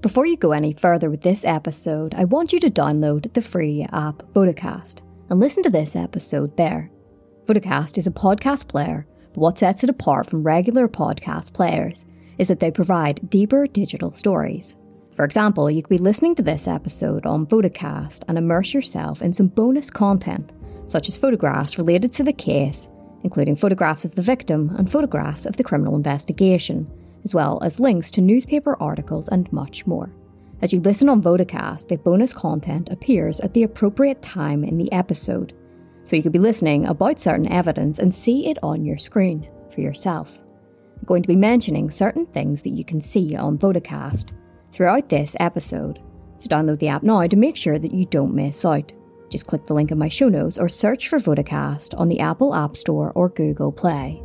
Before you go any further with this episode, I want you to download the free app Vodacast and listen to this episode there. Vodacast is a podcast player, but what sets it apart from regular podcast players is that they provide deeper digital stories. For example, you could be listening to this episode on Vodacast and immerse yourself in some bonus content, such as photographs related to the case, including photographs of the victim and photographs of the criminal investigation, as well as links to newspaper articles and much more. As you listen on Vodacast, the bonus content appears at the appropriate time in the episode, so you could be listening about certain evidence and see it on your screen for yourself. I'm going to be mentioning certain things that you can see on Vodacast throughout this episode, so download the app now to make sure that you don't miss out. Just click the link in my show notes or search for Vodacast on the Apple App Store or Google Play.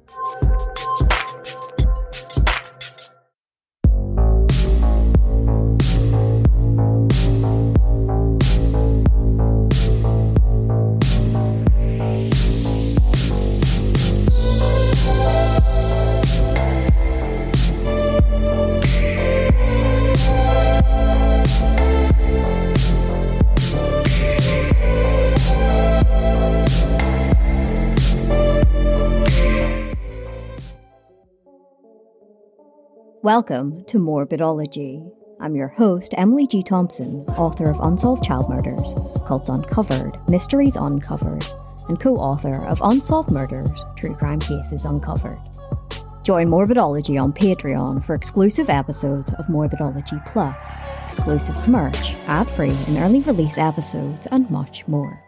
Welcome to Morbidology. I'm your host, Emily G. Thompson, author of Unsolved Child Murders, Cults Uncovered, Mysteries Uncovered, and co-author of Unsolved Murders, True Crime Cases Uncovered. Join Morbidology on Patreon for exclusive episodes of Morbidology Plus, exclusive merch, ad-free and early release episodes, and much more.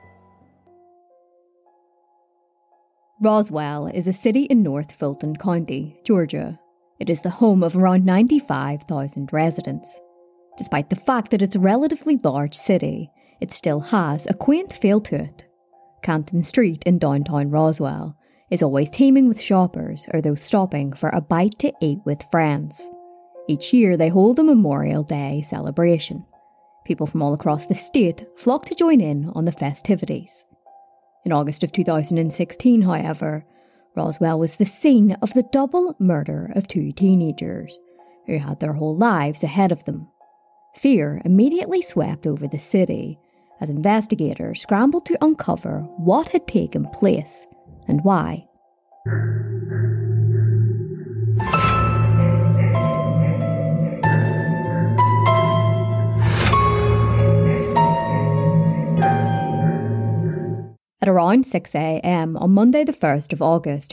Roswell is a city in North Fulton County, Georgia. It is the home of around 95,000 residents. Despite the fact that it's a relatively large city, it still has a quaint feel to it. Canton Street in downtown Roswell is always teeming with shoppers or those stopping for a bite to eat with friends. Each year they hold a Memorial Day celebration. People from all across the state flock to join in on the festivities. In August of 2016, however, Roswell was the scene of the double murder of two teenagers who had their whole lives ahead of them. Fear immediately swept over the city as investigators scrambled to uncover what had taken place and why. At around 6 a.m. on Monday the 1st of August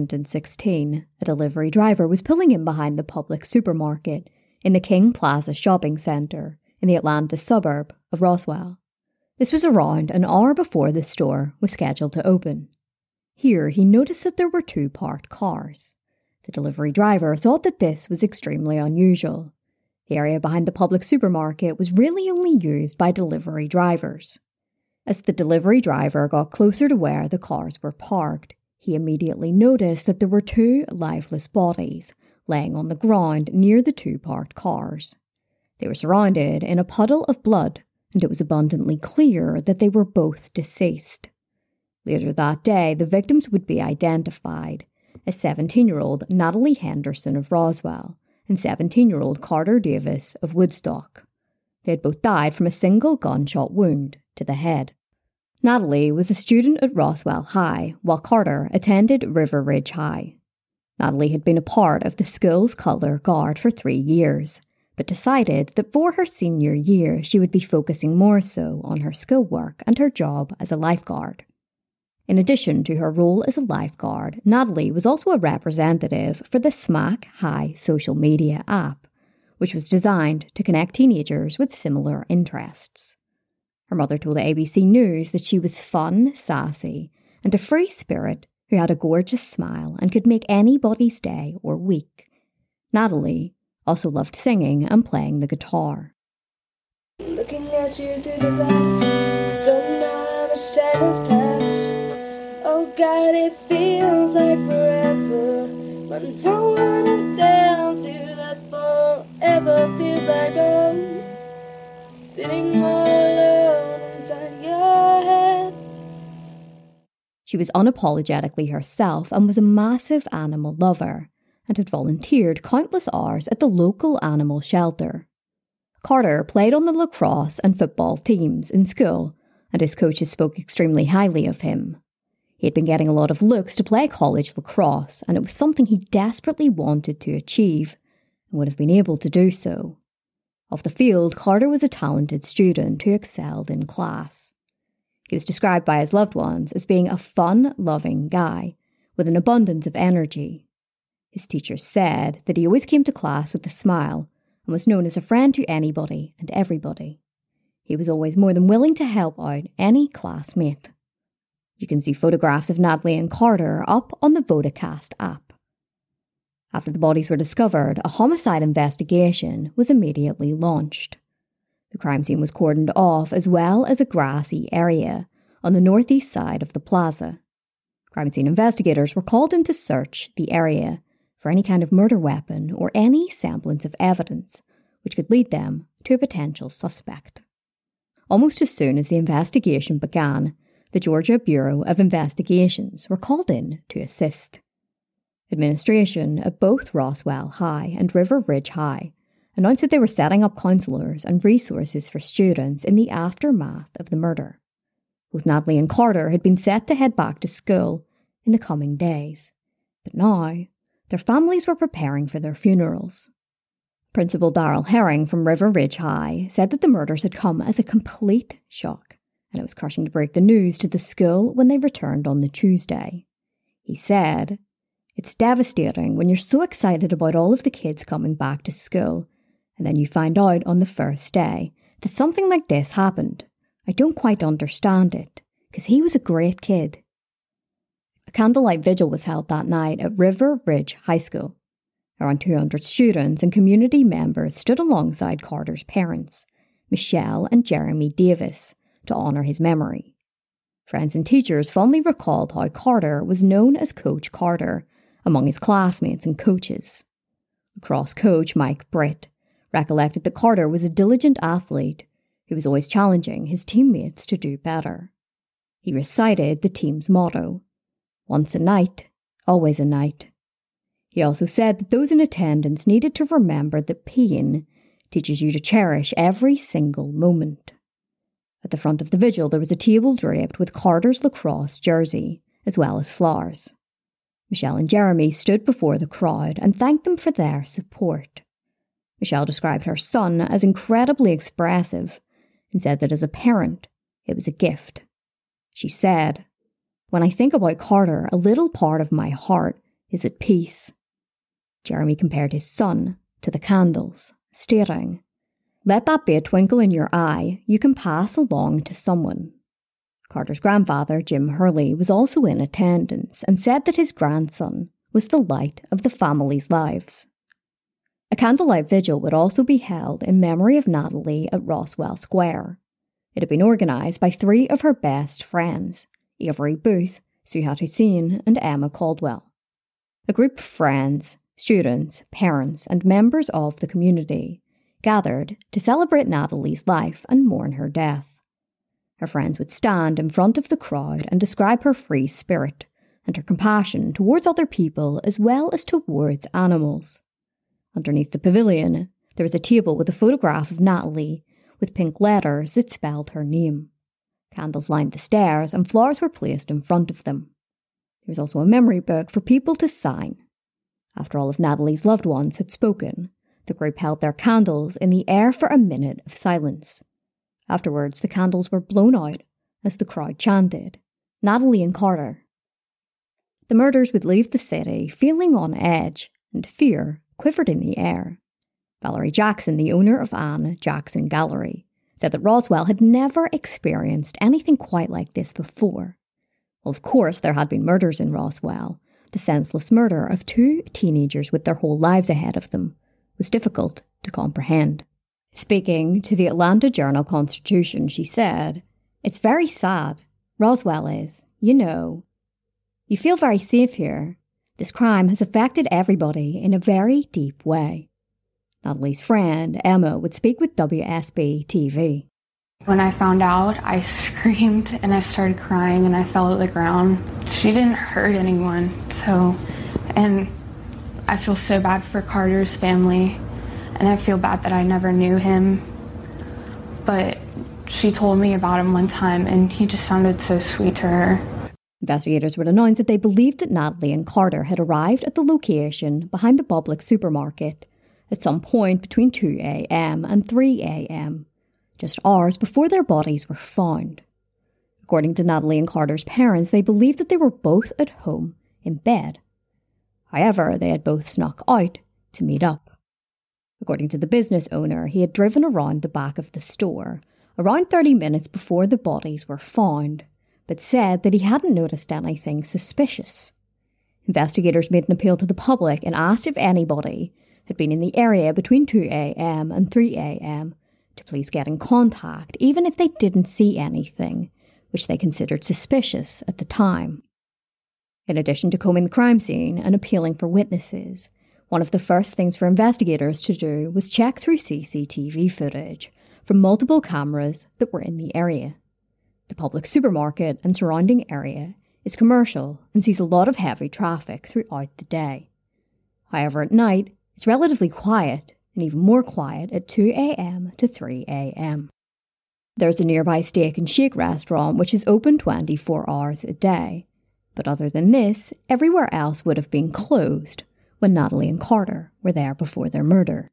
2016, a delivery driver was pulling in behind the public supermarket in the King Plaza shopping centre in the Atlanta suburb of Roswell. This was around an hour before the store was scheduled to open. Here he noticed that there were two parked cars. The delivery driver thought that this was extremely unusual. The area behind the public supermarket was really only used by delivery drivers. As the delivery driver got closer to where the cars were parked, he immediately noticed that there were two lifeless bodies laying on the ground near the two parked cars. They were surrounded in a puddle of blood, and it was abundantly clear that they were both deceased. Later that day, the victims would be identified as 17-year-old Natalie Henderson of Roswell and 17-year-old Carter Davis of Woodstock. They had both died from a single gunshot wound to the head. Natalie was a student at Roswell High, while Carter attended River Ridge High. Natalie had been a part of the school's colour guard for 3 years, but decided that for her senior year she would be focusing more so on her schoolwork and her job as a lifeguard. In addition to her role as a lifeguard, Natalie was also a representative for the Smack High social media app, which was designed to connect teenagers with similar interests. Her mother told ABC News that she was fun, sassy, and a free spirit who had a gorgeous smile and could make anybody's day or week. Natalie also loved singing and playing the guitar. Looking at you through the glass, don't know how much time has passed. Oh God, it feels like forever, but no one tells you that forever feels like sitting all alone inside your head. She was unapologetically herself and was a massive animal lover, and had volunteered countless hours at the local animal shelter. Carter played on the lacrosse and football teams in school, and his coaches spoke extremely highly of him. He had been getting a lot of looks to play college lacrosse, and it was something he desperately wanted to achieve, and would have been able to do so. Off the field, Carter was a talented student who excelled in class. He was described by his loved ones as being a fun-loving guy with an abundance of energy. His teachers said that he always came to class with a smile and was known as a friend to anybody and everybody. He was always more than willing to help out any classmate. You can see photographs of Natalie and Carter up on the Vodacast app. After the bodies were discovered, a homicide investigation was immediately launched. The crime scene was cordoned off, as well as a grassy area on the northeast side of the plaza. Crime scene investigators were called in to search the area for any kind of murder weapon or any semblance of evidence which could lead them to a potential suspect. Almost as soon as the investigation began, the Georgia Bureau of Investigations were called in to assist. Administration at both Roswell High and River Ridge High announced that they were setting up counsellors and resources for students in the aftermath of the murder. Both Natalie and Carter had been set to head back to school in the coming days, but now their families were preparing for their funerals. Principal Darrell Herring from River Ridge High said that the murders had come as a complete shock, and it was crushing to break the news to the school when they returned on the Tuesday. He said, "It's devastating when you're so excited about all of the kids coming back to school, and then you find out on the first day that something like this happened. I don't quite understand it, because he was a great kid." A candlelight vigil was held that night at River Ridge High School. Around 200 students and community members stood alongside Carter's parents, Michelle and Jeremy Davis, to honour his memory. Friends and teachers fondly recalled how Carter was known as Coach Carter among his classmates and coaches. Lacrosse coach Mike Britt recollected that Carter was a diligent athlete who was always challenging his teammates to do better. He recited the team's motto, "Once a night, always a night." He also said that those in attendance needed to remember that pain teaches you to cherish every single moment. At the front of the vigil, there was a table draped with Carter's lacrosse jersey, as well as flowers. Michelle and Jeremy stood before the crowd and thanked them for their support. Michelle described her son as incredibly expressive and said that as a parent, it was a gift. She said, "When I think about Carter, a little part of my heart is at peace." Jeremy compared his son to the candles, stating, "Let that be a twinkle in your eye you can pass along to someone." Carter's grandfather, Jim Hurley, was also in attendance and said that his grandson was the light of the family's lives. A candlelight vigil would also be held in memory of Natalie at Roswell Square. It had been organised by 3 of her best friends, Avery Booth, Suhat Hussein, and Emma Caldwell. A group of friends, students, parents, and members of the community gathered to celebrate Natalie's life and mourn her death. Her friends would stand in front of the crowd and describe her free spirit and her compassion towards other people as well as towards animals. Underneath the pavilion, there was a table with a photograph of Natalie with pink letters that spelled her name. Candles lined the stairs and flowers were placed in front of them. There was also a memory book for people to sign. After all of Natalie's loved ones had spoken, the group held their candles in the air for a minute of silence. Afterwards, the candles were blown out as the crowd chanted, "Natalie and Carter." The murders would leave the city feeling on edge, and fear quivered in the air. Valerie Jackson, the owner of Anne Jackson Gallery, said that Roswell had never experienced anything quite like this before. Well, of course, there had been murders in Roswell. The senseless murder of 2 teenagers with their whole lives ahead of them was difficult to comprehend. Speaking to the Atlanta Journal-Constitution, she said, "It's very sad. Roswell is, you know. You feel very safe here. This crime has affected everybody in a very deep way." Natalie's friend, Emma, would speak with WSB TV. When I found out, I screamed and I started crying and I fell to the ground. She didn't hurt anyone, and I feel so bad for Carter's family, and I feel bad that I never knew him but she told me about him one time, and he just sounded so sweet to her. Investigators would announce that they believed that Natalie and Carter had arrived at the location behind the public supermarket at some point between 2 a.m. and 3 a.m., just hours before their bodies were found. According to Natalie and Carter's parents, they believed that they were both at home in bed. However, they had both snuck out to meet up. According to the business owner, he had driven around the back of the store around 30 minutes before the bodies were found, but said that he hadn't noticed anything suspicious. Investigators made an appeal to the public and asked if anybody had been in the area between 2 a.m. and 3 a.m. to please get in contact, even if they didn't see anything which they considered suspicious at the time. In addition to combing the crime scene and appealing for witnesses, one of the first things for investigators to do was check through CCTV footage from multiple cameras that were in the area. The public supermarket and surrounding area is commercial and sees a lot of heavy traffic throughout the day. However, at night, it's relatively quiet, and even more quiet at 2 a.m. to 3 a.m. There's a nearby steak and shake restaurant which is open 24 hours a day, but other than this, everywhere else would have been closed when Natalie and Carter were there before their murder.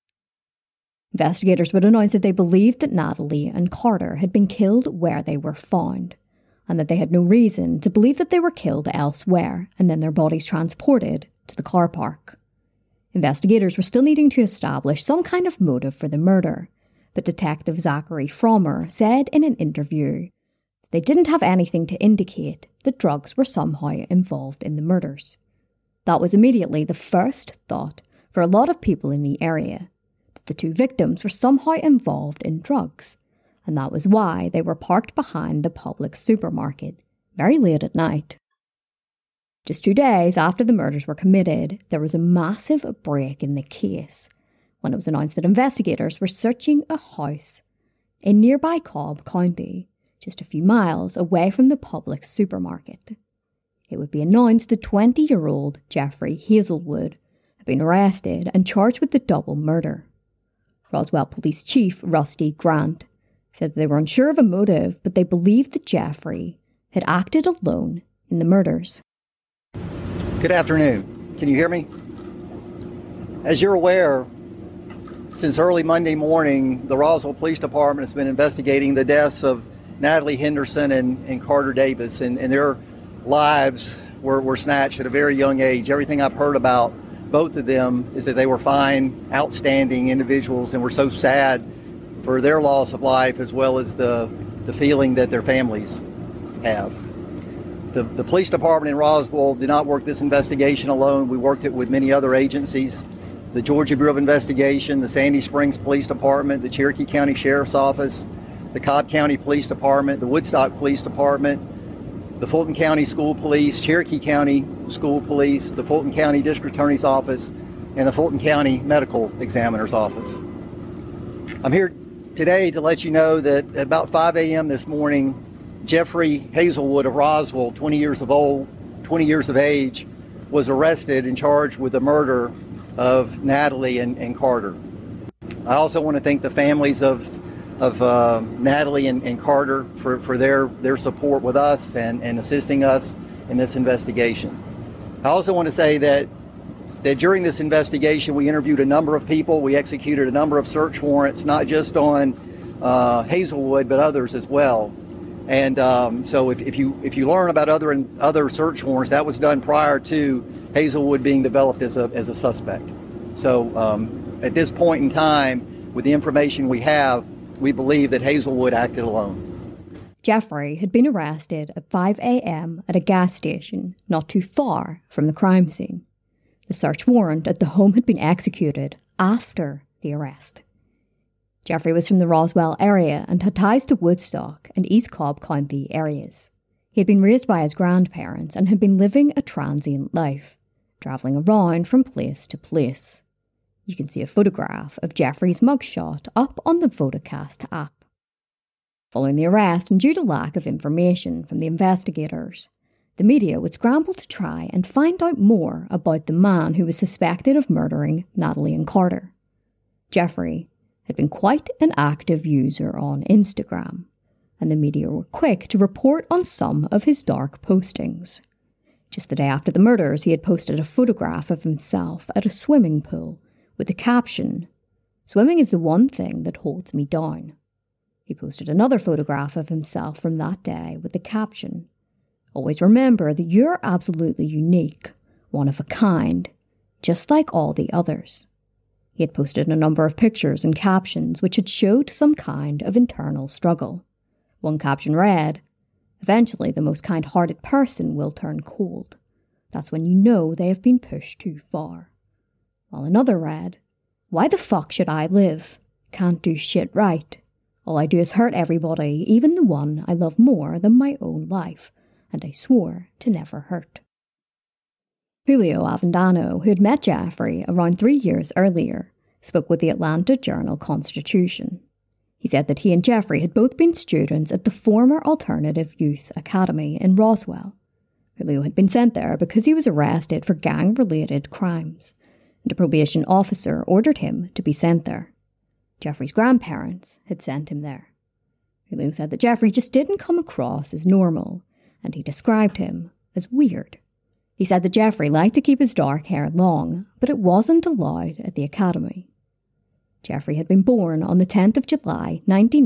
Investigators would announce that they believed that Natalie and Carter had been killed where they were found, and that they had no reason to believe that they were killed elsewhere and then their bodies transported to the car park. Investigators were still needing to establish some kind of motive for the murder, but Detective Zachary Frommer said in an interview that they didn't have anything to indicate that drugs were somehow involved in the murders. That was immediately the first thought for a lot of people in the area, that the two victims were somehow involved in drugs, and that was why they were parked behind the public supermarket very late at night. Just 2 days after the murders were committed, there was a massive break in the case when it was announced that investigators were searching a house in nearby Cobb County, just a few miles away from the public supermarket. It would be announced that 20-year-old Jeffrey Hazelwood had been arrested and charged with the double murder. Roswell Police Chief Rusty Grant said that they were unsure of a motive, but they believed that Jeffrey had acted alone in the murders. Good afternoon. Can you hear me? As you're aware, since early Monday morning, the Roswell Police Department has been investigating the deaths of Natalie Henderson and Carter Davis, and their lives were snatched at a very young age. Everything I've heard about both of them is that they were fine, outstanding individuals, and we're so sad for their loss of life as well as the feeling that their families have. The police department in Roswell did not work this investigation alone. We worked it with many other agencies. The Georgia Bureau of Investigation, the Sandy Springs Police Department, the Cherokee County Sheriff's Office, the Cobb County Police Department, the Woodstock Police Department, the Fulton County School Police, Cherokee County School Police, the Fulton County District Attorney's Office, and the Fulton County Medical Examiner's Office. I'm here today to let you know that at about 5 a.m. this morning, Jeffrey Hazelwood of Roswell, 20 years of age, was arrested and charged with the murder of Natalie and Carter. I also want to thank the families of Natalie and Carter for their support with us and assisting us in this investigation. I also want to say that during this investigation we interviewed a number of people. We executed a number of search warrants, not just on Hazelwood but others as well. And so if you learn about other search warrants, that was done prior to Hazelwood being developed as a suspect. So at this point in time, with the information we have, we believe that Hazelwood acted alone. Jeffrey had been arrested at 5 a.m. at a gas station not too far from the crime scene. The search warrant at the home had been executed after the arrest. Jeffrey was from the Roswell area and had ties to Woodstock and East Cobb County areas. He had been raised by his grandparents and had been living a transient life, travelling around from place to place. You can see a photograph of Jeffrey's mugshot up on the Photocast app. Following the arrest, and due to lack of information from the investigators, the media would scramble to try and find out more about the man who was suspected of murdering Natalie and Carter. Jeffrey had been quite an active user on Instagram, and the media were quick to report on some of his dark postings. Just the day after the murders, he had posted a photograph of himself at a swimming pool with the caption, "Swimming is the one thing that holds me down." He posted another photograph of himself from that day with the caption, "Always remember that you're absolutely unique, one of a kind, just like all the others." He had posted a number of pictures and captions which had showed some kind of internal struggle. One caption read, "Eventually the most kind-hearted person will turn cold. That's when you know they have been pushed too far." While another read, "Why the fuck should I live? Can't do shit right. All I do is hurt everybody, even the one I love more than my own life, and I swore to never hurt." Julio Avendano, who had met Jeffrey around 3 years earlier, spoke with the Atlanta Journal-Constitution. He said that he and Jeffrey had both been students at the former Alternative Youth Academy in Roswell. Julio had been sent there because he was arrested for gang-related crimes, and a probation officer ordered him to be sent there. Jeffrey's grandparents had sent him there. Julio said that Jeffrey just didn't come across as normal, and he described him as weird. He said that Jeffrey liked to keep his dark hair long, but it wasn't allowed at the academy. Jeffrey had been born on the 10th of July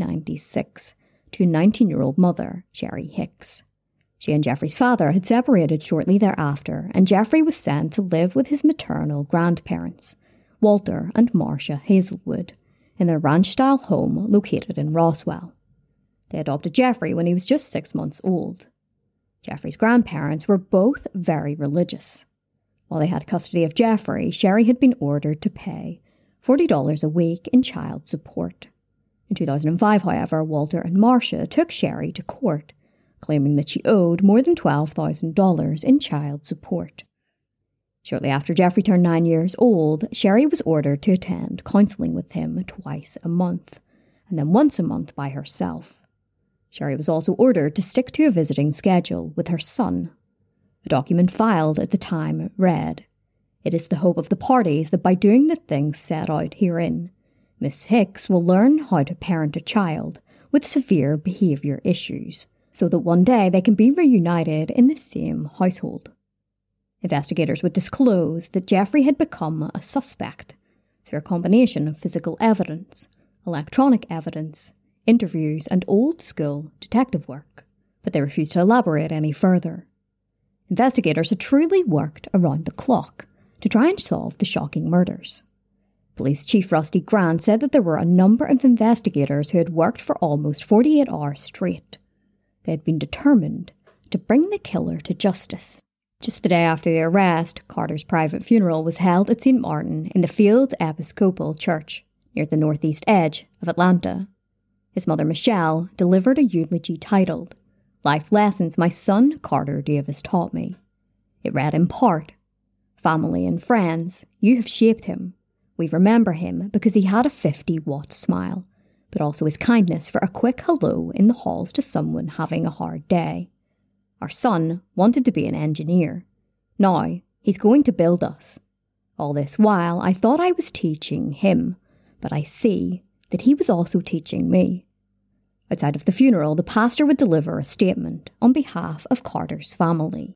1996 to a 19-year-old mother, Sherry Hicks. She and Jeffrey's father had separated shortly thereafter, and Jeffrey was sent to live with his maternal grandparents, Walter and Marcia Hazelwood, in their ranch-style home located in Roswell. They adopted Jeffrey when he was just 6 months old. Jeffrey's grandparents were both very religious. While they had custody of Jeffrey, Sherry had been ordered to pay $40 a week in child support. In 2005, however, Walter and Marcia took Sherry to court, claiming that she owed more than $12,000 in child support. Shortly after Jeffrey turned 9 years old, Sherry was ordered to attend counselling with him twice a month, and then once a month by herself. Sherry was also ordered to stick to a visiting schedule with her son. A document filed at the time read, "It is the hope of the parties that by doing the things set out herein, Miss Hicks will learn how to parent a child with severe behaviour issues, so that one day they can be reunited in the same household." Investigators would disclose that Jeffrey had become a suspect through a combination of physical evidence, electronic evidence, interviews and old-school detective work, but they refused to elaborate any further. Investigators had truly worked around the clock to try and solve the shocking murders. Police Chief Rusty Grant said that there were a number of investigators who had worked for almost 48 hours straight. They had been determined to bring the killer to justice. Just the day after the arrest, Carter's private funeral was held at St. Martin in the Fields Episcopal Church, near the northeast edge of Atlanta. His mother, Michelle, delivered a eulogy titled, "Life Lessons My Son Carter Davis Taught Me." It read in part, "Family and friends, you have shaped him. We remember him because he had a 50-watt smile, but also his kindness for a quick hello in the halls to someone having a hard day. Our son wanted to be an engineer. Now, he's going to build us. All this while, I thought I was teaching him, but I see that he was also teaching me." Outside of the funeral, the pastor would deliver a statement on behalf of Carter's family.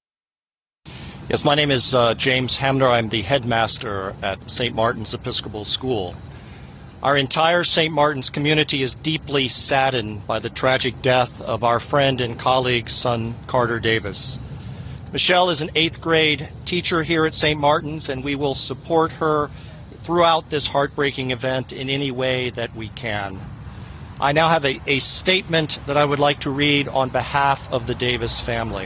Yes, my name is James Hamner. I'm the headmaster at St. Martin's Episcopal School. Our entire St. Martin's community is deeply saddened by the tragic death of our friend and colleague's son, Carter Davis. Michelle is an 8th grade teacher here at St. Martin's, and we will support her throughout this heartbreaking event in any way that we can. I now have a statement that I would like to read on behalf of the Davis family.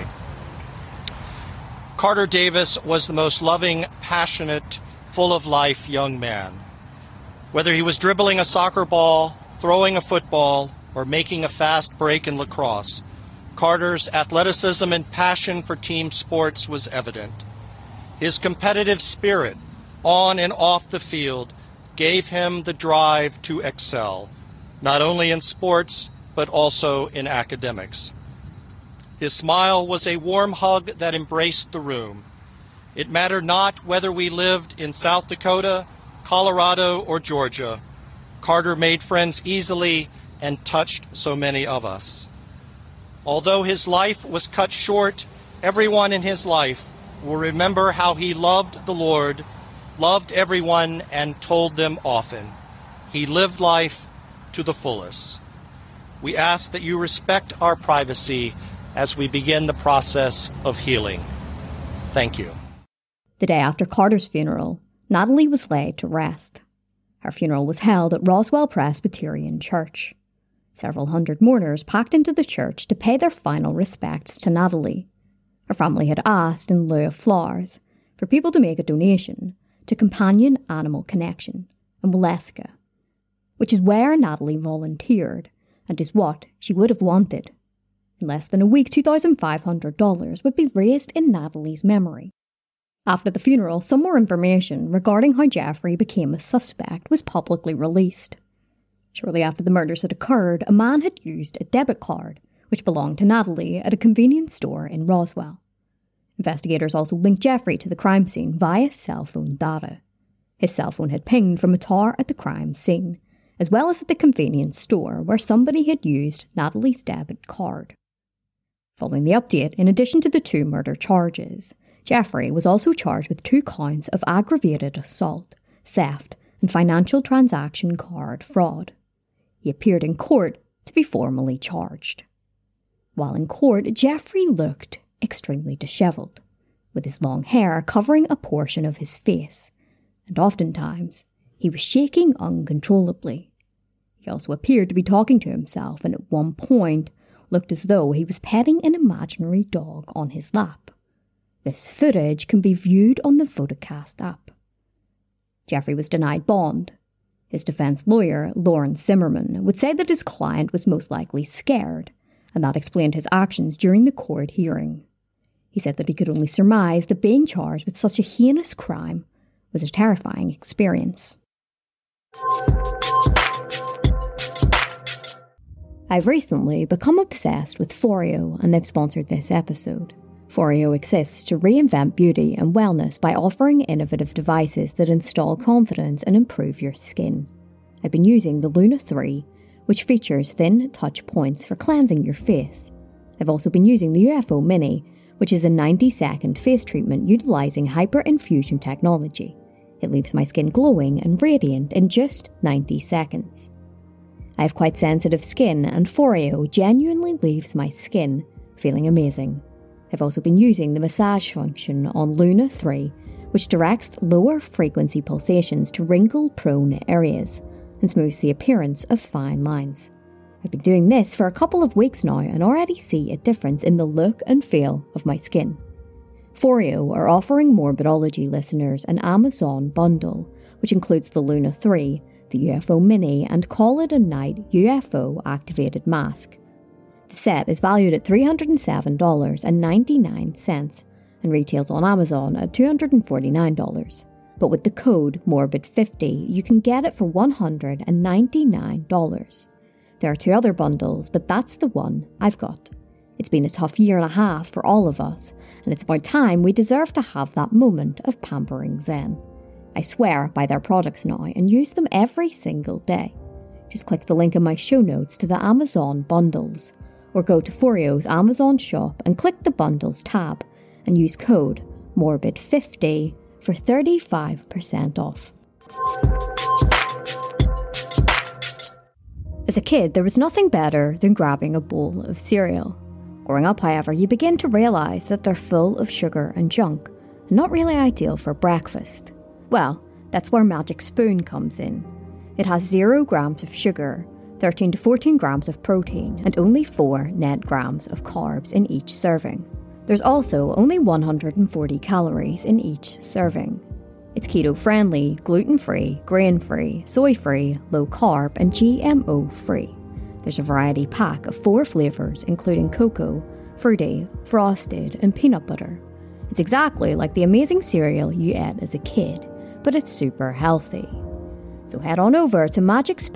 Carter Davis was the most loving, passionate, full of life young man. Whether he was dribbling a soccer ball, throwing a football, or making a fast break in lacrosse, Carter's athleticism and passion for team sports was evident. His competitive spirit, on and off the field, gave him the drive to excel, not only in sports, but also in academics. His smile was a warm hug that embraced the room. It mattered not whether we lived in South Dakota, Colorado, or Georgia. Carter made friends easily and touched so many of us. Although his life was cut short, everyone in his life will remember how he loved the Lord, loved everyone, and told them often. He lived life to the fullest. We ask that you respect our privacy as we begin the process of healing. Thank you. The day after Carter's funeral, Natalie was laid to rest. Her funeral was held at Roswell Presbyterian Church. Several hundred mourners packed into the church to pay their final respects to Natalie. Her family had asked, in lieu of flowers, for people to make a donation to Companion Animal Connection in Waleska, which is where Natalie volunteered and is what she would have wanted. In less than a week, $2,500 would be raised in Natalie's memory. After the funeral, some more information regarding how Jeffrey became a suspect was publicly released. Shortly after the murders had occurred, a man had used a debit card which belonged to Natalie at a convenience store in Roswell. Investigators also linked Jeffrey to the crime scene via cell phone data. His cell phone had pinged from a tower at the crime scene, as well as at the convenience store where somebody had used Natalie's debit card. Following the update, in addition to the 2 murder charges, Jeffrey was also charged with 2 counts of aggravated assault, theft, and financial transaction card fraud. He appeared in court to be formally charged. While in court, Jeffrey looked extremely dishevelled, with his long hair covering a portion of his face, and oftentimes he was shaking uncontrollably. He also appeared to be talking to himself, and at one point looked as though he was petting an imaginary dog on his lap. This footage can be viewed on the Vodacast app. Jeffrey was denied bond. His defense lawyer, Lawrence Zimmerman, would say that his client was most likely scared, and that explained his actions during the court hearing. He said that he could only surmise that being charged with such a heinous crime was a terrifying experience. I've recently become obsessed with Foreo, and they've sponsored this episode. Foreo exists to reinvent beauty and wellness by offering innovative devices that install confidence and improve your skin. I've been using the Luna 3, which features thin touch points for cleansing your face. I've also been using the UFO Mini, which is a 90-second face treatment utilising hyper-infusion technology. It leaves my skin glowing and radiant in just 90 seconds. I have quite sensitive skin, and Foreo genuinely leaves my skin feeling amazing. I've also been using the massage function on Luna 3, which directs lower frequency pulsations to wrinkle-prone areas and smooths the appearance of fine lines. I've been doing this for a couple of weeks now and already see a difference in the look and feel of my skin. Foreo are offering Morbidology listeners an Amazon bundle, which includes the Luna 3, the UFO Mini, and Call It a Night UFO activated mask. The set is valued at $307.99 and retails on Amazon at $249. But with the code MORBID50, you can get it for $199. There are 2 other bundles, but that's the one I've got. It's been a tough year and a half for all of us, and it's about time we deserve to have that moment of pampering zen. I swear by their products now and use them every single day. Just click the link in my show notes to the Amazon bundles, or go to Foreo's Amazon shop and click the bundles tab and use code MORBID50 for 35% off. As a kid, there was nothing better than grabbing a bowl of cereal. Growing up, however, you begin to realise that they're full of sugar and junk, and not really ideal for breakfast. Well, that's where Magic Spoon comes in. It has 0 grams of sugar, 13 to 14 grams of protein, and only 4 net grams of carbs in each serving. There's also only 140 calories in each serving. It's keto-friendly, gluten-free, grain-free, soy-free, low-carb, and GMO-free. There's a variety pack of 4 flavours, including cocoa, fruity, frosted, and peanut butter. It's exactly like the amazing cereal you ate as a kid, but it's super healthy. So head on over to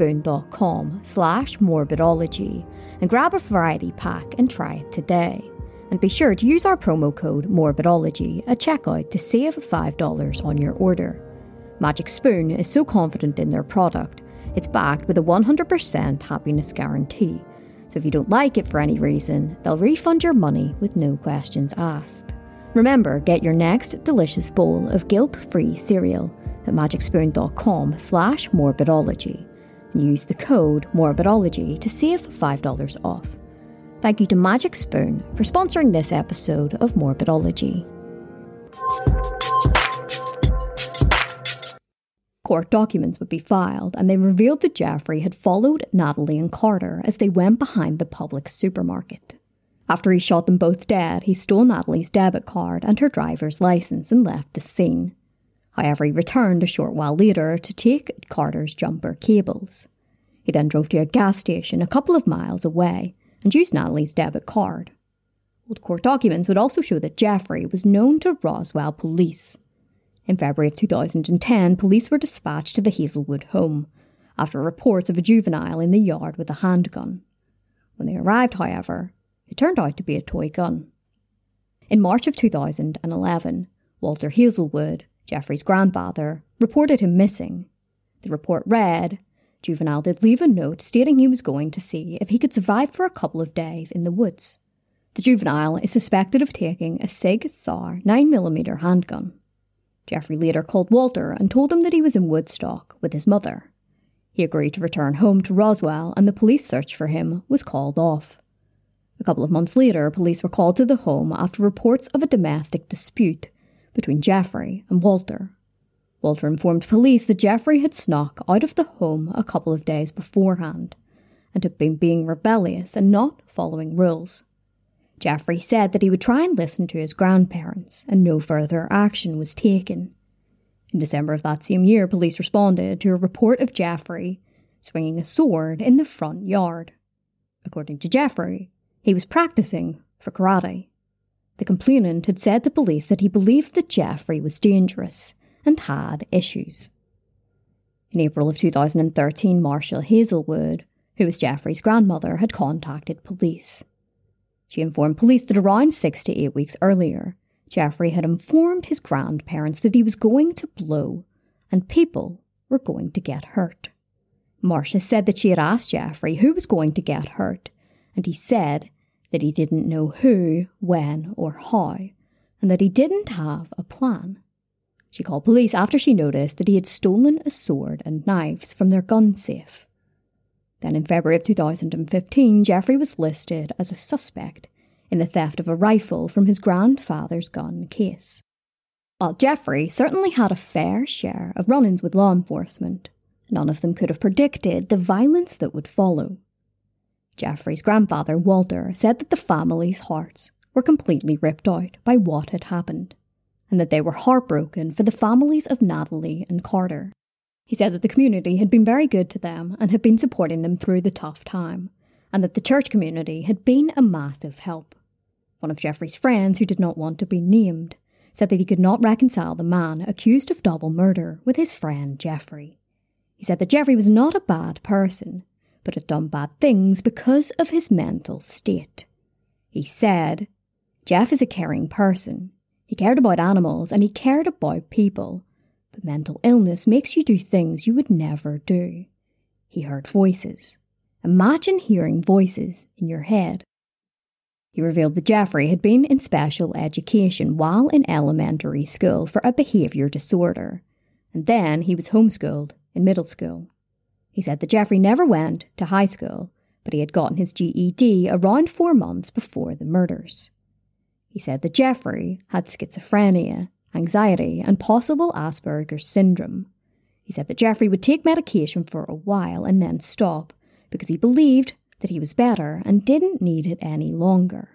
magicspoon.com/morbidology and grab a variety pack and try it today. And be sure to use our promo code Morbidology at checkout to save $5 on your order. Magic Spoon is so confident in their product, It's backed with a 100% happiness guarantee, so if you don't like it for any reason, they'll refund your money with no questions asked. Remember, get your next delicious bowl of guilt-free cereal at magicspoon.com/morbidology and use the code morbidology to save $5 off. Thank you to Magic Spoon for sponsoring this episode of Morbidology. Court documents would be filed, and they revealed that Jeffrey had followed Natalie and Carter as they went behind the public supermarket. After he shot them both dead, he stole Natalie's debit card and her driver's license and left the scene. However, he returned a short while later to take Carter's jumper cables. He then drove to a gas station a couple of miles away and used Natalie's debit card. Old court documents would also show that Jeffrey was known to Roswell police. In February of 2010, police were dispatched to the Hazelwood home after reports of a juvenile in the yard with a handgun. When they arrived, however, it turned out to be a toy gun. In March of 2011, Walter Hazelwood, Jeffrey's grandfather, reported him missing. The report read, "Juvenile did leave a note stating he was going to see if he could survive for a couple of days in the woods." The juvenile is suspected of taking a Sig Sauer 9mm handgun. Jeffrey later called Walter and told him that he was in Woodstock with his mother. He agreed to return home to Roswell, and the police search for him was called off. A couple of months later, police were called to the home after reports of a domestic dispute between Jeffrey and Walter. Walter informed police that Jeffrey had snuck out of the home a couple of days beforehand and had been being rebellious and not following rules. Jeffrey said that he would try and listen to his grandparents, and no further action was taken. In December of that same year, police responded to a report of Jeffrey swinging a sword in the front yard. According to Jeffrey, he was practicing for karate. The complainant had said to police that he believed that Jeffrey was dangerous and had issues. In April of 2013, Marcia Hazelwood, who was Jeffrey's grandmother, had contacted police. She informed police that around 6 to 8 weeks earlier, Jeffrey had informed his grandparents that he was going to blow and people were going to get hurt. Marcia said that she had asked Jeffrey who was going to get hurt, and he said that he didn't know who, when, or how, and that he didn't have a plan. She called police after she noticed that he had stolen a sword and knives from their gun safe. Then in February of 2015, Jeffrey was listed as a suspect in the theft of a rifle from his grandfather's gun case. While Jeffrey certainly had a fair share of run-ins with law enforcement, none of them could have predicted the violence that would follow. Jeffrey's grandfather, Walter, said that the family's hearts were completely ripped out by what had happened, and that they were heartbroken for the families of Natalie and Carter. He said that the community had been very good to them and had been supporting them through the tough time, and that the church community had been a massive help. One of Jeffrey's friends, who did not want to be named, said that he could not reconcile the man accused of double murder with his friend Jeffrey. He said that Jeffrey was not a bad person, but had done bad things because of his mental state. He said, "Jeff is a caring person. He cared about animals and he cared about people. But mental illness makes you do things you would never do." He heard voices. Imagine hearing voices in your head. He revealed that Jeffrey had been in special education while in elementary school for a behaviour disorder, and then he was homeschooled in middle school. He said that Jeffrey never went to high school, but he had gotten his GED around 4 months before the murders. He said that Jeffrey had schizophrenia, anxiety, and possible Asperger's syndrome. He said that Jeffrey would take medication for a while and then stop because he believed that he was better and didn't need it any longer.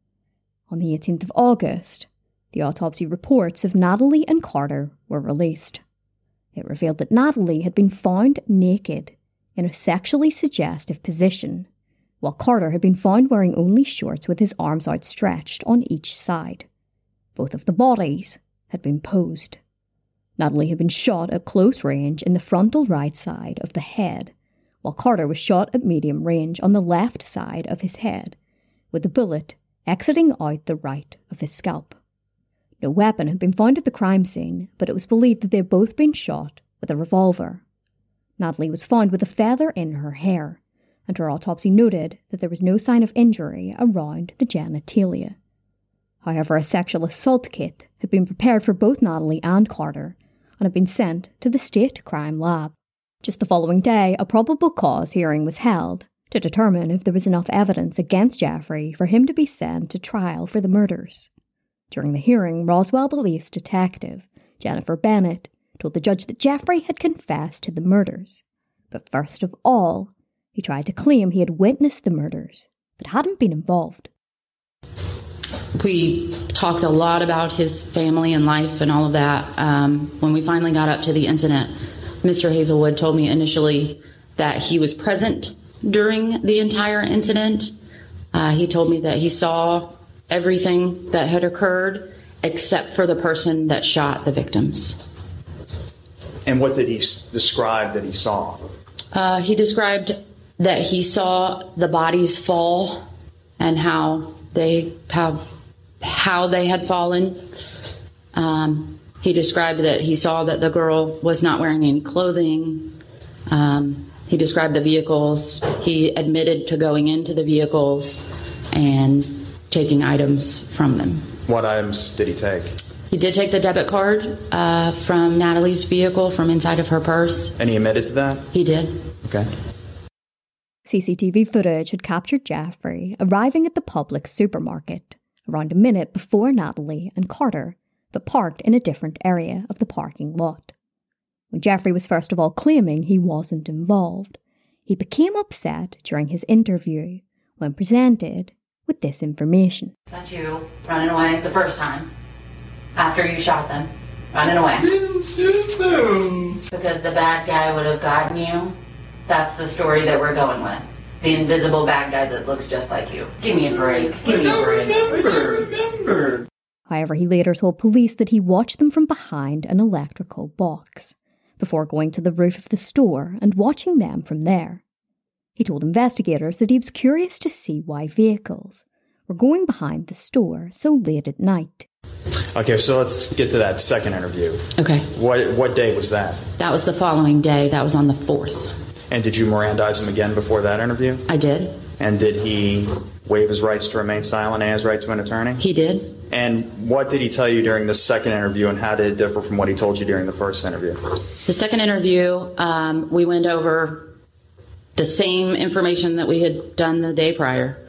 On the 18th of August, the autopsy reports of Natalie and Carter were released. It revealed that Natalie had been found naked in a sexually suggestive position, while Carter had been found wearing only shorts with his arms outstretched on each side. Both of the bodies had been posed. Natalie had been shot at close range in the frontal right side of the head, while Carter was shot at medium range on the left side of his head, with the bullet exiting out the right of his scalp. No weapon had been found at the crime scene, but it was believed that they had both been shot with a revolver. Natalie was found with a feather in her hair, and her autopsy noted that there was no sign of injury around the genitalia. However, a sexual assault kit had been prepared for both Natalie and Carter and had been sent to the State Crime Lab. Just the following day, a probable cause hearing was held to determine if there was enough evidence against Jeffrey for him to be sent to trial for the murders. During the hearing, Roswell Police Detective Jennifer Bennett told the judge that Jeffrey had confessed to the murders. But first of all, he tried to claim he had witnessed the murders, but hadn't been involved. We talked a lot about his family and life and all of that. When we finally got up to the incident, Mr. Hazelwood told me initially that he was present during the entire incident. He told me that he saw everything that had occurred except for the person that shot the victims. And what did he describe that he saw? He described that he saw the bodies fall and how they had fallen. He described that he saw that the girl was not wearing any clothing. He described the vehicles. He admitted to going into the vehicles and taking items from them. What items did he take? He did take the debit card from Natalie's vehicle from inside of her purse. And he admitted to that? He did. Okay. CCTV footage had captured Jeffrey arriving at the Publix supermarket around a minute before Natalie and Carter, but parked in a different area of the parking lot. When Jeffrey was first of all claiming he wasn't involved, he became upset during his interview when presented with this information. That's you running away the first time after you shot them, running away. Didn't shoot them. Because the bad guy would have gotten you. That's the story that we're going with. The invisible bad guy that looks just like you. Give me a break. Give me a break. Remember. However, he later told police that he watched them from behind an electrical box before going to the roof of the store and watching them from there. He told investigators that he was curious to see why vehicles were going behind the store so late at night. Okay, so let's get to that second interview. Okay. What day was that? That was the following day. That was on the 4th. And did you Mirandize him again before that interview? I did. And did he waive his rights to remain silent and his right to an attorney? He did. And what did he tell you during the second interview, and how did it differ from what he told you during the first interview? The second interview, we went over the same information that we had done the day prior.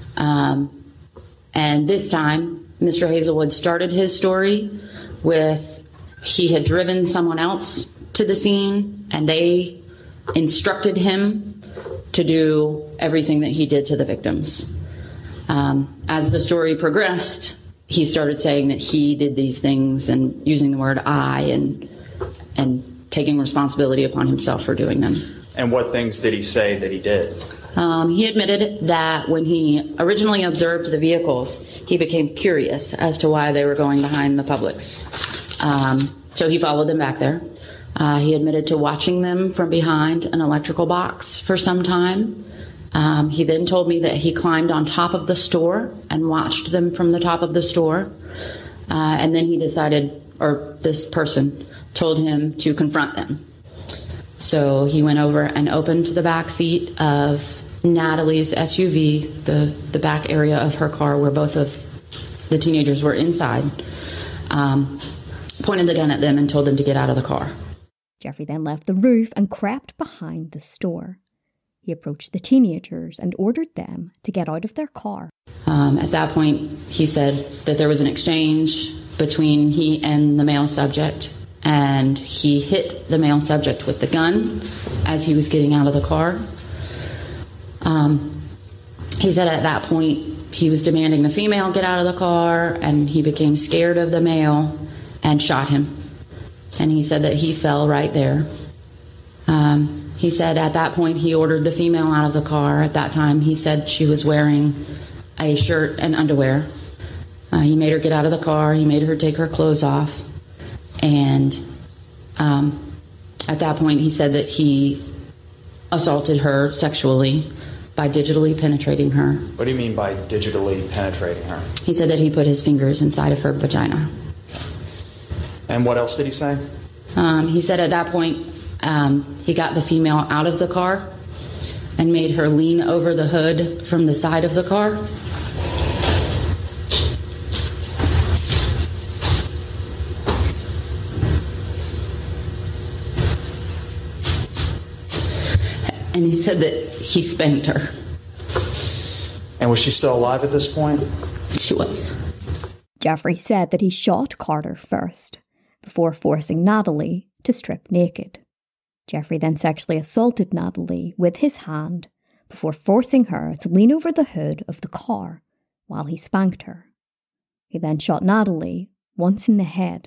And this time, Mr. Hazelwood started his story with he had driven someone else to the scene, and they instructed him to do everything that he did to the victims. As the story progressed, he started saying that he did these things and using the word I and taking responsibility upon himself for doing them. And what things did he say that he did? He admitted that when he originally observed the vehicles, he became curious as to why they were going behind the Publix. So he followed them back there. He admitted to watching them from behind an electrical box for some time. He then told me that he climbed on top of the store and watched them from the top of the store. And then he decided, or this person told him to confront them. So he went over and opened the back seat of Natalie's SUV, the back area of her car where both of the teenagers were inside, pointed the gun at them and told them to get out of the car. Jeffrey then left the roof and crept behind the store. He approached the teenagers and ordered them to get out of their car. At that point, he said that there was an exchange between he and the male subject, and he hit the male subject with the gun as he was getting out of the car. He said at that point he was demanding the female get out of the car, and he became scared of the male and shot him. And he said that he fell right there. He said at that point he ordered the female out of the car. At that time he said she was wearing a shirt and underwear. He made her get out of the car. He made her take her clothes off. And at that point he said that he assaulted her sexually by digitally penetrating her. What do you mean by digitally penetrating her? He said that he put his fingers inside of her vagina. And what else did he say? He said at that point, He got the female out of the car and made her lean over the hood from the side of the car. And he said that he spanked her. And was she still alive at this point? She was. Jeffrey said that he shot Carter first, before forcing Natalie to strip naked. Jeffrey then sexually assaulted Natalie with his hand before forcing her to lean over the hood of the car while he spanked her. He then shot Natalie once in the head.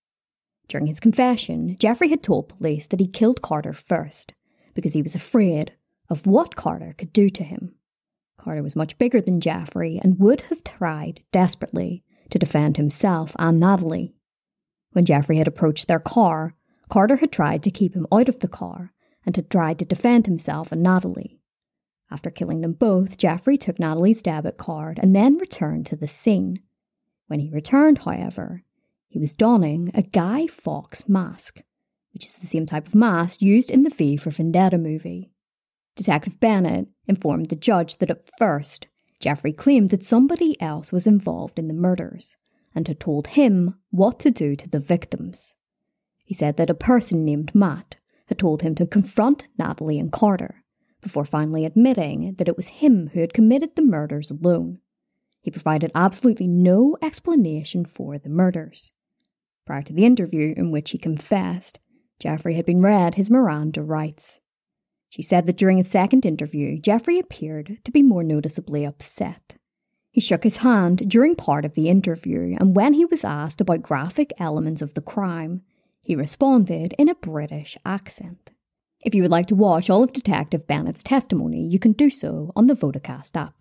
During his confession, Jeffrey had told police that he killed Carter first because he was afraid of what Carter could do to him. Carter was much bigger than Jeffrey and would have tried desperately to defend himself and Natalie. When Jeffrey had approached their car, Carter had tried to keep him out of the car and had tried to defend himself and Natalie. After killing them both, Jeffrey took Natalie's debit card and then returned to the scene. When he returned, however, he was donning a Guy Fawkes mask, which is the same type of mask used in the V for Vendetta movie. Detective Bennett informed the judge that at first, Jeffrey claimed that somebody else was involved in the murders and had told him what to do to the victims. He said that a person named Matt had told him to confront Natalie and Carter, before finally admitting that it was him who had committed the murders alone. He provided absolutely no explanation for the murders. Prior to the interview in which he confessed, Jeffrey had been read his Miranda rights. She said that during his second interview, Jeffrey appeared to be more noticeably upset. He shook his hand during part of the interview, and when he was asked about graphic elements of the crime, he responded in a British accent. If you would like to watch all of Detective Bennett's testimony, you can do so on the Vodacast app.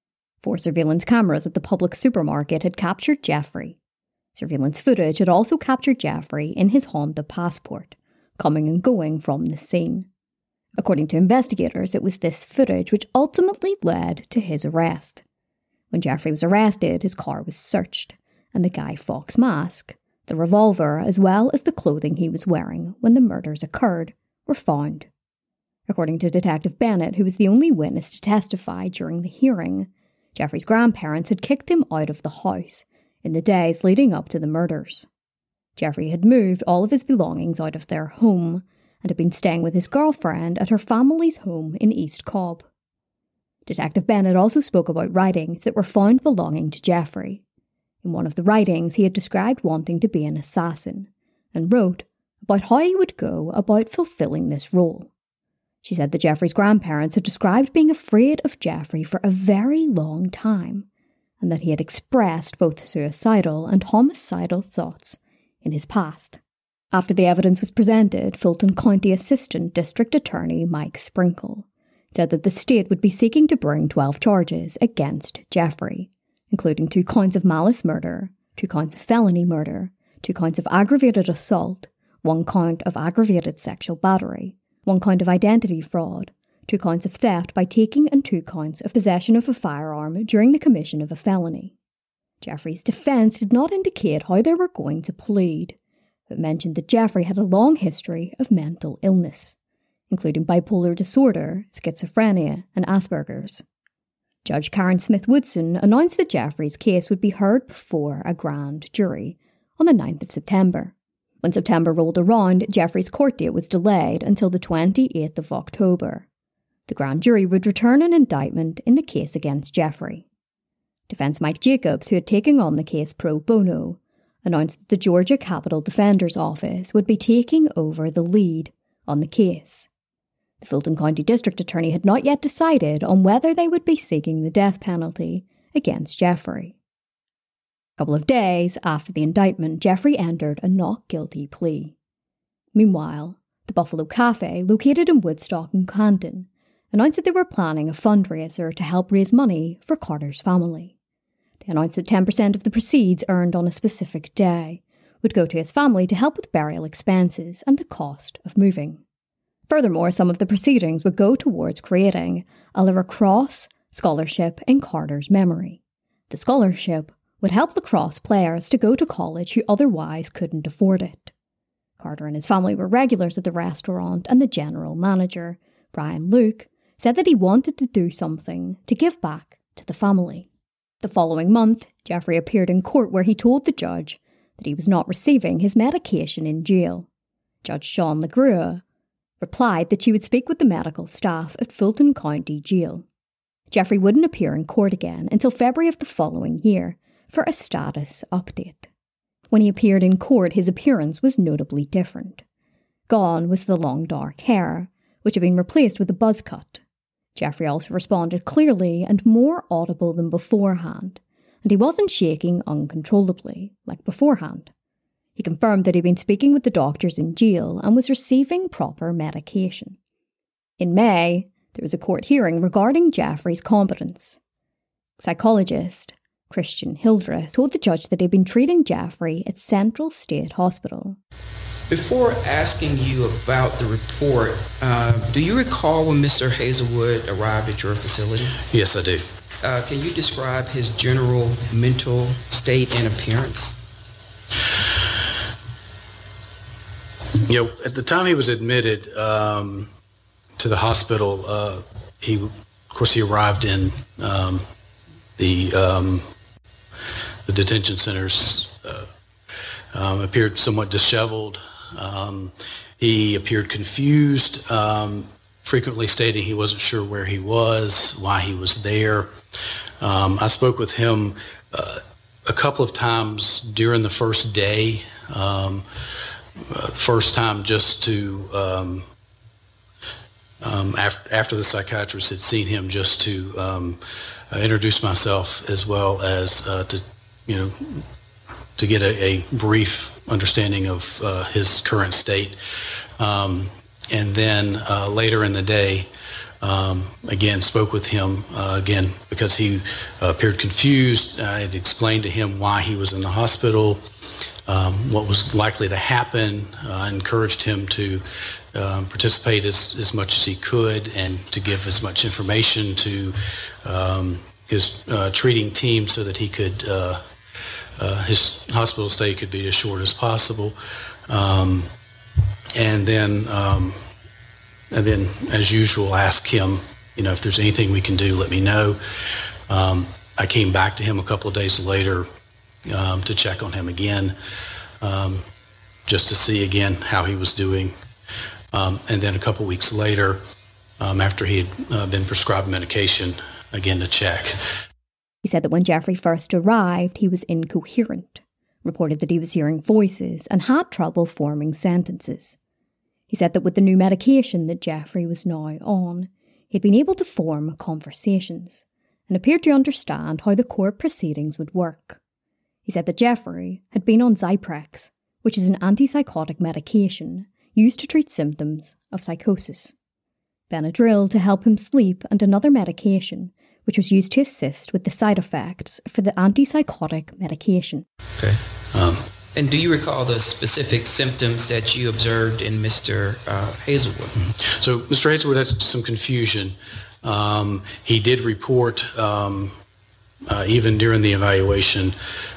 4 surveillance cameras at the public supermarket had captured Jeffrey. Surveillance footage had also captured Jeffrey in his Honda Passport, coming and going from the scene. According to investigators, it was this footage which ultimately led to his arrest. When Jeffrey was arrested, his car was searched, and the Guy Fawkes mask, the revolver, as well as the clothing he was wearing when the murders occurred, were found. According to Detective Bennett, who was the only witness to testify during the hearing, Jeffrey's grandparents had kicked him out of the house in the days leading up to the murders. Jeffrey had moved all of his belongings out of their home and had been staying with his girlfriend at her family's home in East Cobb. Detective Bennett also spoke about writings that were found belonging to Jeffrey. In one of the writings, he had described wanting to be an assassin, and wrote about how he would go about fulfilling this role. She said that Jeffrey's grandparents had described being afraid of Jeffrey for a very long time, and that he had expressed both suicidal and homicidal thoughts in his past. After the evidence was presented, Fulton County Assistant District Attorney Mike Sprinkle said that the state would be seeking to bring 12 charges against Jeffrey, including 2 counts of malice murder, 2 counts of felony murder, 2 counts of aggravated assault, 1 count of aggravated sexual battery, 1 count of identity fraud, 2 counts of theft by taking, and 2 counts of possession of a firearm during the commission of a felony. Jeffrey's defence did not indicate how they were going to plead, but mentioned that Jeffrey had a long history of mental illness, including bipolar disorder, schizophrenia, and Asperger's. Judge Karen Smith Woodson announced that Jeffrey's case would be heard before a grand jury on the 9th of September. When September rolled around, Jeffrey's court date was delayed until the 28th of October. The grand jury would return an indictment in the case against Jeffrey. Defence Mike Jacobs, who had taken on the case pro bono, announced that the Georgia Capital Defender's Office would be taking over the lead on the case. The Fulton County District Attorney had not yet decided on whether they would be seeking the death penalty against Jeffrey. A couple of days after the indictment, Jeffrey entered a not guilty plea. Meanwhile, the Buffalo Cafe, located in Woodstock and Canton, announced that they were planning a fundraiser to help raise money for Carter's family. They announced that 10% of the proceeds earned on a specific day would go to his family to help with burial expenses and the cost of moving. Furthermore, some of the proceedings would go towards creating a lacrosse scholarship in Carter's memory. The scholarship would help lacrosse players to go to college who otherwise couldn't afford it. Carter and his family were regulars at the restaurant, and the general manager, Brian Luke, said that he wanted to do something to give back to the family. The following month, Jeffrey appeared in court where he told the judge that he was not receiving his medication in jail. Judge Sean LaGrua replied that she would speak with the medical staff at Fulton County Jail. Jeffrey wouldn't appear in court again until February of the following year for a status update. When he appeared in court, his appearance was notably different. Gone was the long dark hair, which had been replaced with a buzz cut. Jeffrey also responded clearly and more audible than beforehand, and he wasn't shaking uncontrollably like beforehand. He confirmed that he'd been speaking with the doctors in jail and was receiving proper medication. In May, there was a court hearing regarding Jeffrey's competence. Psychologist Christian Hildreth told the judge that he'd been treating Jeffrey at Central State Hospital. Before asking you about the report, do you recall when Mr. Hazelwood arrived at your facility? Yes, I do. Can you describe his general mental state and appearance? At the time he was admitted to the hospital, he arrived in the detention centers. Appeared somewhat disheveled. He appeared confused, frequently stating he wasn't sure where he was, why he was there. I spoke with him a couple of times during the first day. The first time just to, after the psychiatrist had seen him, just to introduce myself, as well as to get a brief understanding of his current state. And then later in the day, again, spoke with him again because he appeared confused. I had explained to him why he was in the hospital, what was likely to happen. I encouraged him to participate as much as he could and to give as much information to his treating team so that he could his hospital stay could be as short as possible. And then, as usual, ask him, if there's anything we can do, let me know. I came back to him a couple of days later to check on him again, just to see again how he was doing. And then a couple weeks later, after he had been prescribed medication, again to check. He said that when Jeffrey first arrived, he was incoherent, reported that he was hearing voices, and had trouble forming sentences. He said that with the new medication that Jeffrey was now on, he'd been able to form conversations, and appeared to understand how the court proceedings would work. He said that Jeffrey had been on Zyprexa, which is an antipsychotic medication used to treat symptoms of psychosis, Benadryl to help him sleep, and another medication which was used to assist with the side effects for the antipsychotic medication. Okay. And do you recall the specific symptoms that you observed in Mr. Hazelwood? Mm-hmm. So Mr. Hazelwood had some confusion. He did report, even during the evaluation,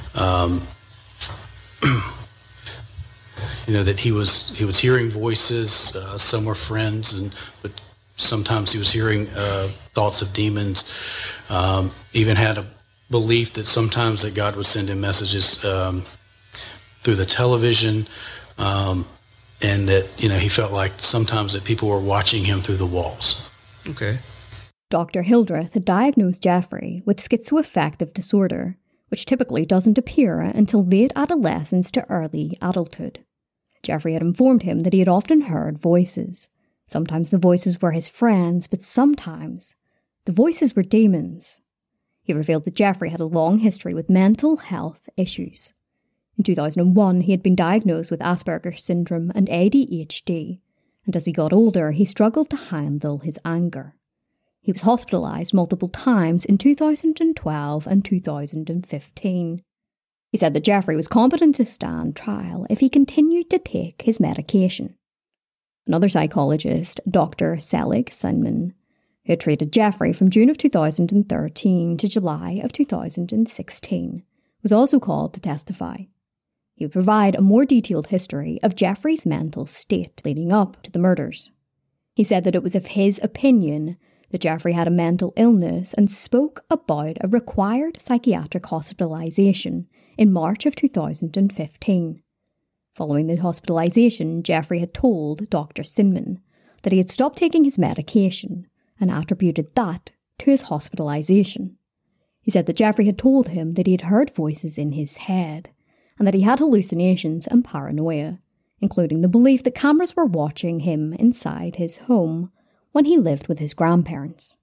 that he was hearing voices. Some were friends, but sometimes he was hearing thoughts of demons. Even had a belief that sometimes that God would send him messages through the television, and that he felt like sometimes that people were watching him through the walls. Okay. Dr. Hildreth had diagnosed Jeffrey with schizoaffective disorder, which typically doesn't appear until late adolescence to early adulthood. Jeffrey had informed him that he had often heard voices. Sometimes the voices were his friends, but sometimes the voices were demons. He revealed that Jeffrey had a long history with mental health issues. In 2001, he had been diagnosed with Asperger's syndrome and ADHD, and as he got older, he struggled to handle his anger. He was hospitalized multiple times in 2012 and 2015. He said that Jeffrey was competent to stand trial if he continued to take his medication. Another psychologist, Dr. Selig Sinman, who had treated Jeffrey from June of 2013 to July of 2016, was also called to testify. He would provide a more detailed history of Jeffrey's mental state leading up to the murders. He said that it was of his opinion that Jeffrey had a mental illness and spoke about a required psychiatric hospitalisation in March of 2015. Following the hospitalisation, Jeffrey had told Dr. Sinman that he had stopped taking his medication and attributed that to his hospitalisation. He said that Jeffrey had told him that he had heard voices in his head and that he had hallucinations and paranoia, including the belief that cameras were watching him inside his home when he lived with his grandparents.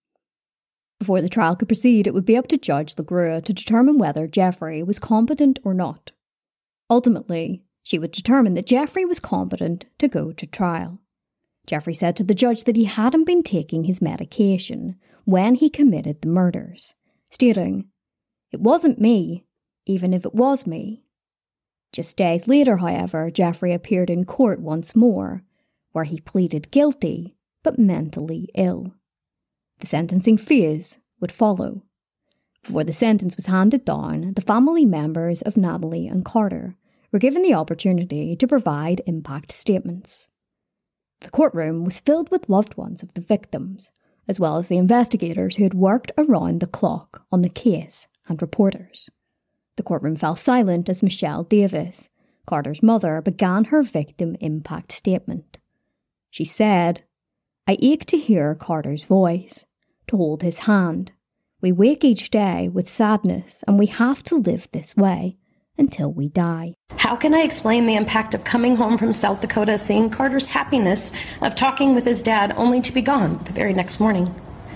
Before the trial could proceed, it would be up to Judge LaGrua to determine whether Jeffrey was competent or not. Ultimately, she would determine that Jeffrey was competent to go to trial. Jeffrey said to the judge that he hadn't been taking his medication when he committed the murders, stating, "It wasn't me, even if it was me." Just days later, however, Jeffrey appeared in court once more, where he pleaded guilty but mentally ill. The sentencing phase would follow. Before the sentence was handed down, the family members of Natalie and Carter were given the opportunity to provide impact statements. The courtroom was filled with loved ones of the victims, as well as the investigators who had worked around the clock on the case and reporters. The courtroom fell silent as Michelle Davis, Carter's mother, began her victim impact statement. She said, "I ache to hear Carter's voice, to hold his hand. We wake each day with sadness, and we have to live this way until we die." How can I explain the impact of coming home from South Dakota, seeing Carter's happiness of talking with his dad only to be gone the very next morning?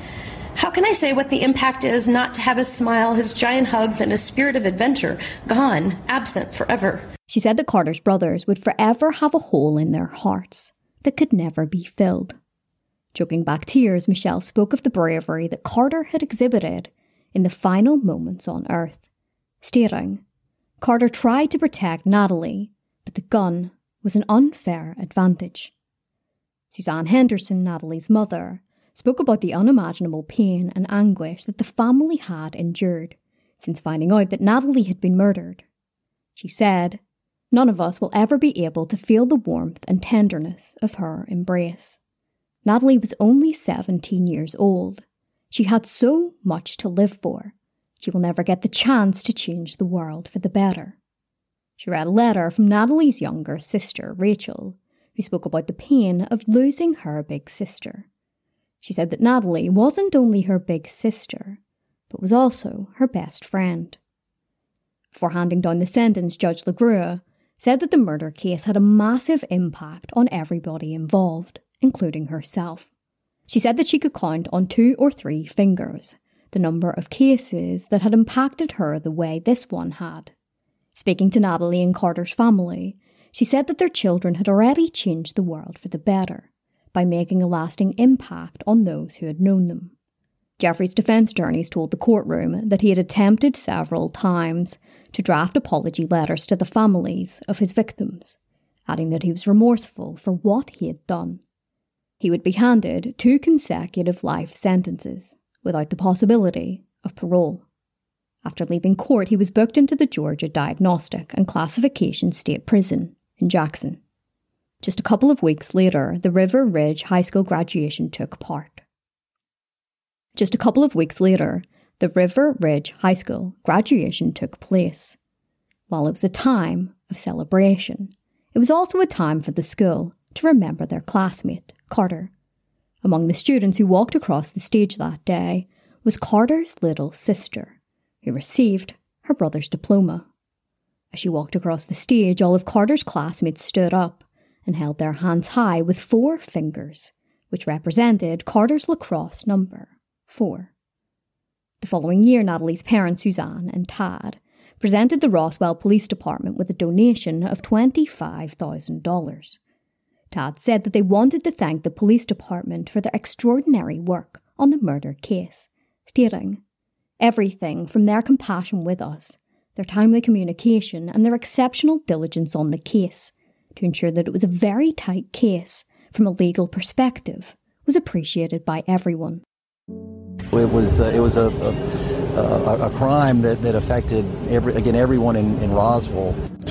How can I say what the impact is not to have his smile, his giant hugs, and his spirit of adventure gone, absent forever? She said that Carter's brothers would forever have a hole in their hearts that could never be filled. Choking back tears, Michelle spoke of the bravery that Carter had exhibited in the final moments on Earth, stating, "Carter tried to protect Natalie, but the gun was an unfair advantage." Suzanne Henderson, Natalie's mother, spoke about the unimaginable pain and anguish that the family had endured since finding out that Natalie had been murdered. She said, "None of us will ever be able to feel the warmth and tenderness of her embrace. Natalie was only 17 years old. She had so much to live for. She will never get the chance to change the world for the better." She read a letter from Natalie's younger sister, Rachel, who spoke about the pain of losing her big sister. She said that Natalie wasn't only her big sister, but was also her best friend. Before handing down the sentence, Judge LaGrua said that the murder case had a massive impact on everybody involved, including herself. She said that she could count on 2 or 3 fingers the number of cases that had impacted her the way this one had. Speaking to Natalie and Carter's family, she said that their children had already changed the world for the better by making a lasting impact on those who had known them. Jeffrey's defence attorneys told the courtroom that he had attempted several times to draft apology letters to the families of his victims, adding that he was remorseful for what he had done. He would be handed 2 consecutive life sentences, without the possibility of parole. After leaving court, he was booked into the Georgia Diagnostic and Classification State Prison in Jackson. Just a couple of weeks later, the River Ridge High School graduation took place. While it was a time of celebration, it was also a time for the school to remember their classmate, Carter. Among the students who walked across the stage that day was Carter's little sister, who received her brother's diploma. As she walked across the stage, all of Carter's classmates stood up and held their hands high with 4 fingers, which represented Carter's lacrosse number, 4. The following year, Natalie's parents, Suzanne and Tad, presented the Roswell Police Department with a donation of $25,000. Tad said that they wanted to thank the police department for their extraordinary work on the murder case, stating, "Everything from their compassion with us, their timely communication, and their exceptional diligence on the case to ensure that it was a very tight case from a legal perspective was appreciated by everyone." It was a crime that affected everyone in Roswell.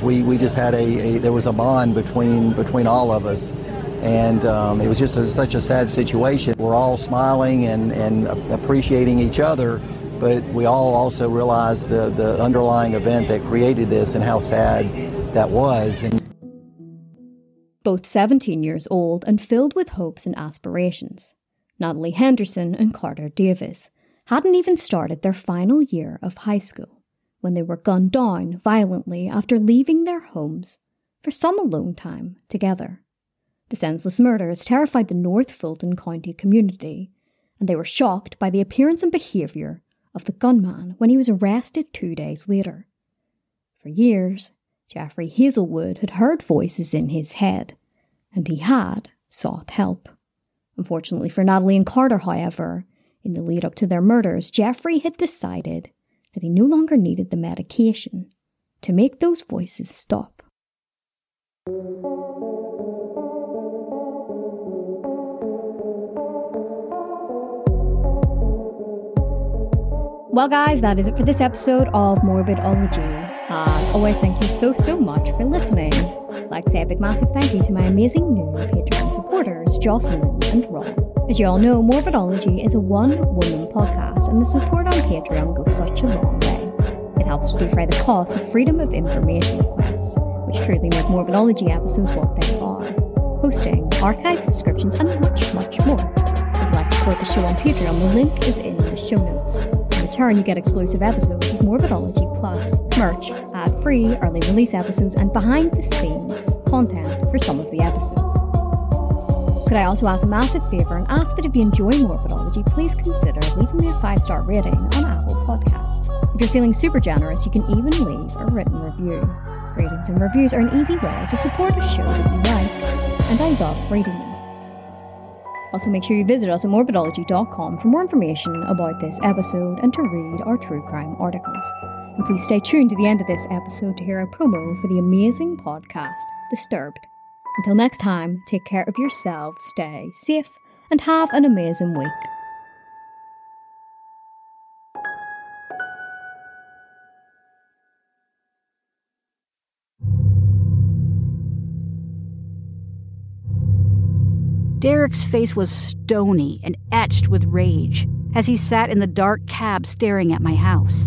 We just had there was a bond between all of us. And it was just such a sad situation. We're all smiling and appreciating each other, but we all also realized the underlying event that created this and how sad that was. And both 17 years old and filled with hopes and aspirations, Natalie Henderson and Carter Davis hadn't even started their final year of high school when they were gunned down violently after leaving their homes for some alone time together. The senseless murders terrified the North Fulton County community, and they were shocked by the appearance and behaviour of the gunman when he was arrested 2 days later. For years, Jeffrey Hazelwood had heard voices in his head, and he had sought help. Unfortunately for Natalie and Carter, however, in the lead up to their murders, Jeffrey had decided that he no longer needed the medication to make those voices stop. Well, guys, that is it for this episode of Morbidology. As always, thank you so much for listening. I'd like to say a big massive thank you to my amazing new Patreon supporters, Jocelyn and Ron. As you all know, Morbidology is a one-woman podcast, and the support on Patreon goes such a long way. It helps to defray the cost of freedom of information requests, which truly make Morbidology episodes what they are. Hosting, archive subscriptions, and much more. If you'd like to support the show on Patreon, the link is in the show notes. In return, you get exclusive episodes of Morbidology Plus, merch, ad-free, early release episodes, and behind-the-scenes content for some of the episodes. Could I also ask a massive favour and ask that if you enjoy Morbidology, please consider leaving me a 5-star rating on Apple Podcasts. If you're feeling super generous, you can even leave a written review. Ratings and reviews are an easy way to support a show that you like, and I love reading them. Also, make sure you visit us at morbidology.com for more information about this episode and to read our true crime articles. And please stay tuned to the end of this episode to hear a promo for the amazing podcast, Disturbed. Until next time, take care of yourselves, stay safe, and have an amazing week. Derek's face was stony and etched with rage as he sat in the dark cab staring at my house.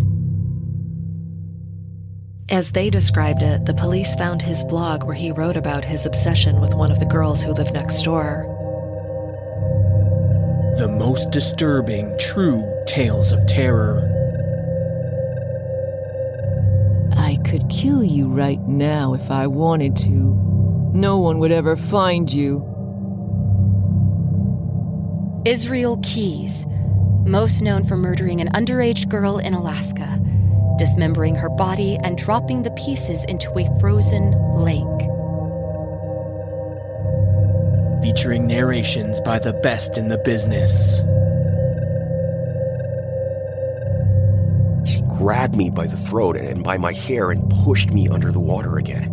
As they described it, the police found his blog where he wrote about his obsession with one of the girls who lived next door. The most disturbing, true tales of terror. I could kill you right now if I wanted to. No one would ever find you. Israel Keys, most known for murdering an underage girl in Alaska, dismembering her body and dropping the pieces into a frozen lake. Featuring narrations by the best in the business. She grabbed me by the throat and by my hair and pushed me under the water again.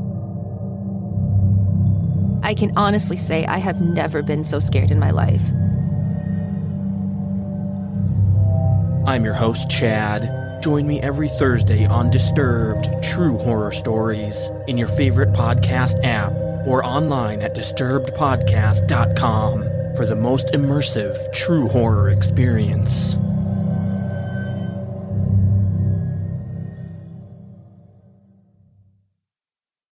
I can honestly say I have never been so scared in my life. I'm your host, Chad. Join me every Thursday on Disturbed True Horror Stories in your favorite podcast app or online at disturbedpodcast.com for the most immersive true horror experience.